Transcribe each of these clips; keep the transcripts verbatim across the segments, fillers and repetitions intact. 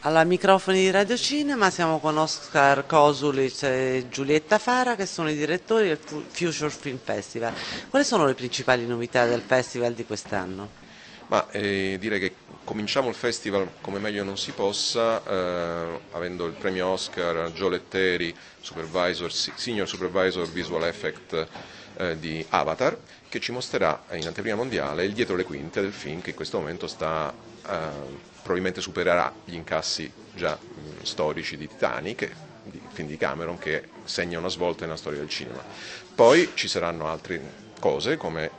Alla microfoni di Radio Cinema siamo con Oscar Kosulic e Giulietta Fara, che sono i direttori del Fu- Future Film Festival. Quali sono le principali novità del festival di quest'anno? Ma eh, direi che cominciamo il festival come meglio non si possa, eh, avendo il premio Oscar Joe Letteri, supervisor, Senior Supervisor Visual Effect eh, di Avatar, che ci mostrerà in anteprima mondiale il dietro le quinte del film che in questo momento sta, eh, probabilmente supererà gli incassi già mh, storici di Titanic, di film di Cameron, che segna una svolta nella storia del cinema. Poi ci saranno altre cose come.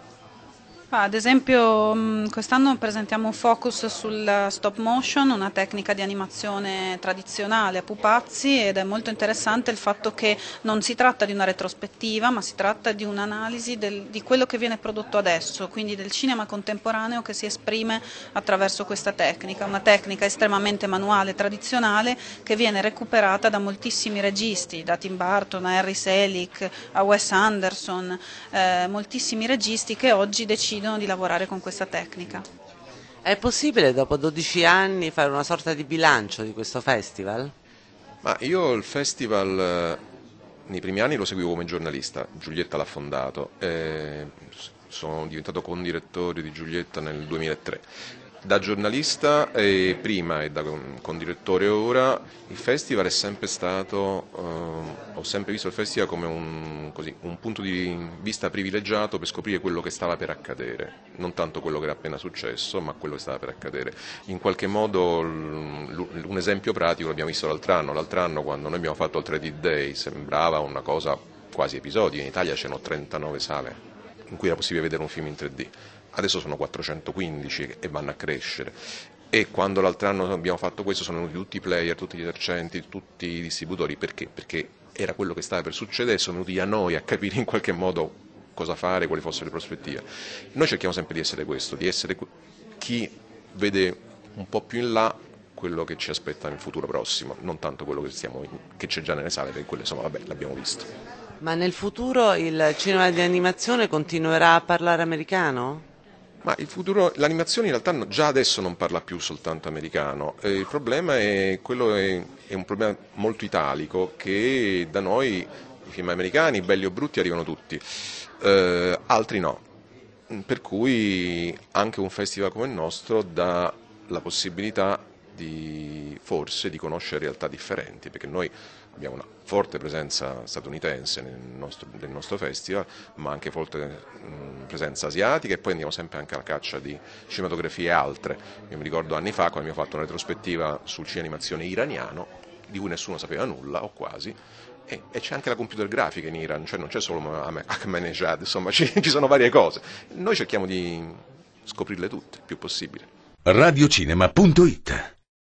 Ma, ad esempio, mh, quest'anno presentiamo un focus sul stop motion, una tecnica di animazione tradizionale a pupazzi, ed è molto interessante il fatto che non si tratta di una retrospettiva, ma si tratta di un'analisi del- di quello che viene prodotto adesso, quindi del cinema contemporaneo che si esprime attraverso questa tecnica, una tecnica estremamente manuale e tradizionale che viene recuperata da moltissimi registi, da Tim Burton a Harry Selick a Wes Anderson, eh, moltissimi registi che oggi decidono di lavorare con questa tecnica. È possibile dopo dodici anni fare una sorta di bilancio di questo festival? Ma io il festival eh, nei primi anni lo seguivo come giornalista, Giulietta l'ha fondato, eh, sono diventato condirettore di Giulietta nel duemilatré. Da giornalista eh, prima e da con- condirettore ora, il festival è sempre stato, eh, ho sempre visto il festival come un, così, un punto di vista privilegiato per scoprire quello che stava per accadere, non tanto quello che era appena successo, ma quello che stava per accadere. In qualche modo l- l- un esempio pratico l'abbiamo visto l'altro anno, l'altro anno quando noi abbiamo fatto il tre D Day sembrava una cosa quasi episodica, in Italia c'erano trentanove sale in cui era possibile vedere un film in tre D. Adesso sono quattrocentoquindici e vanno a crescere. E quando l'altro anno abbiamo fatto questo sono venuti tutti i player, tutti gli esercenti, tutti i distributori. Perché? Perché era quello che stava per succedere e sono venuti a noi a capire in qualche modo cosa fare, quali fossero le prospettive. Noi cerchiamo sempre di essere questo, di essere chi vede un po' più in là quello che ci aspetta nel futuro prossimo, non tanto quello che, stiamo, che c'è già nelle sale, perché quello insomma vabbè l'abbiamo visto. Ma nel futuro il cinema di animazione continuerà a parlare americano? Ma il futuro, l'animazione in realtà no- già adesso non parla più soltanto americano, eh, il problema è, quello è, è un problema molto italico che da noi i film americani, belli o brutti, arrivano tutti, eh, altri no. Per cui anche un festival come il nostro dà la possibilità di forse di conoscere realtà differenti, perché noi abbiamo una forte presenza statunitense nel nostro, nel nostro festival, ma anche forte mh, presenza asiatica, e poi andiamo sempre anche alla caccia di cinematografie altre. Io mi ricordo anni fa quando abbiamo fatto una retrospettiva sul cinema animazione iraniano, di cui nessuno sapeva nulla, o quasi, e, e c'è anche la computer grafica in Iran, cioè non c'è solo Ahmadinejad, insomma ci, ci sono varie cose. Noi cerchiamo di scoprirle tutte il più possibile. radiocinema punto it